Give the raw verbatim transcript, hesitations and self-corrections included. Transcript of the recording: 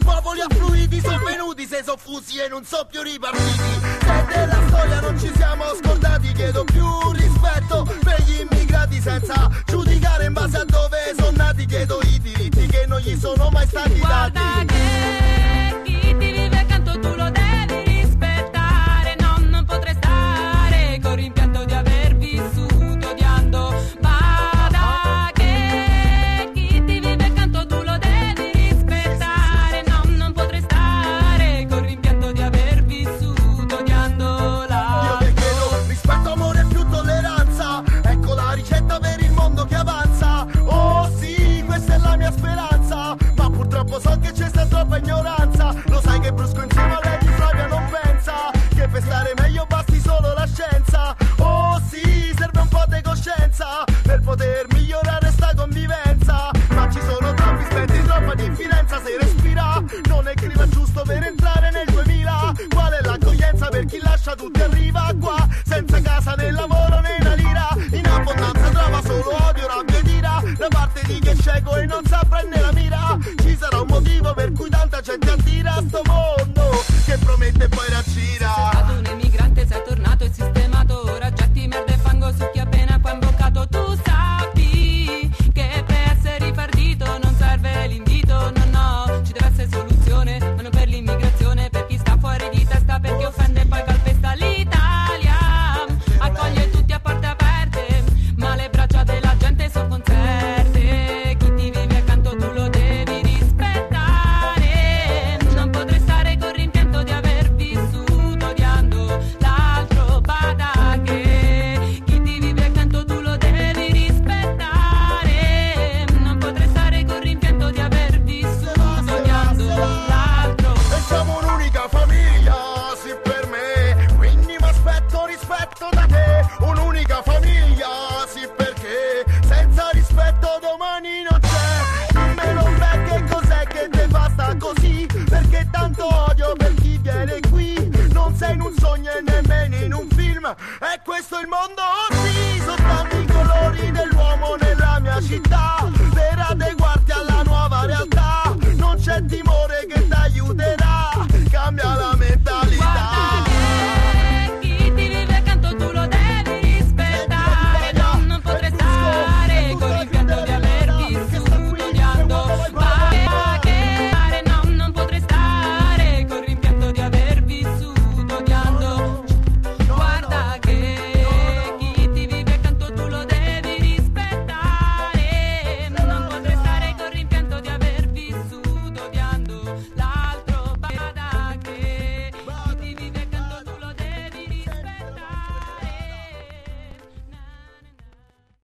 popoli affluiti sono venuti, se sono fusi e non sono più ripartiti. Se della storia non ci siamo scordati, chiedo più rispetto per gli immigrati senza giudicare in base a dove sono nati. Chiedo i diritti che non gli sono mai stati dati. Guarda che chi ti vive accanto tu lo devi rispettare. No, non potrei stare con rimpianto di aver vissuto odiando. Bada che chi ti vive accanto tu lo devi rispettare. No, non potrei stare con rimpianto di aver vissuto odiando la. Io ti chiedo rispetto, amore e più tolleranza. Ecco la ricetta per il mondo che avanza. Oh sì, questa è la mia speranza, ma purtroppo so che c'è sta troppa ignoranza. Lo sai che brusco insieme a lei di Flavia non pensa che per stare meglio basti solo la scienza. Oh sì, serve un po' di coscienza per poter migliorare sta convivenza. Ma ci sono troppi spenti, troppa diffidenza. Se respira non è il clima giusto per entrare nel duemila. Qual è l'accoglienza per chi lascia tutti arriva qua senza casa né lavoro né una lira? In abbondanza trova solo odio, rabbia ed ira da parte di chi è cieco e non sa prendere la mira. Ci sarà un motivo per cui tanta gente attira a sto mondo che promette e poi raggira. Sei stato un emigrante, sei tornato e sistemato. Ora getti merda e fango su chi appena qua imboccato. Tu sappi che per essere ripardito non serve l'invito. No, no, ci deve essere soluzione, ma non per l'immigrazione, per chi sta fuori di testa, perché offende e poi calpesta l'Italia. Accoglie tutti a porte aperte, ma le braccia della gente sono concerte. Chi ti vive accanto tu lo devi rispettare. Non potrei stare con rimpianto di aver vissuto odiando l'altro. Bada che chi ti vive accanto tu lo devi rispettare. Non potrei stare con rimpianto di aver vissuto odiando l'altro. E siamo un'unica famiglia, sì per me, quindi mi aspetto rispetto da te. Un'unica famiglia, sì perché senza rispetto domani non c'è. Dimmelo beh che cos'è che te basta così, perché tanto odio per chi viene qui. Non sei in un sogno e nemmeno in un film,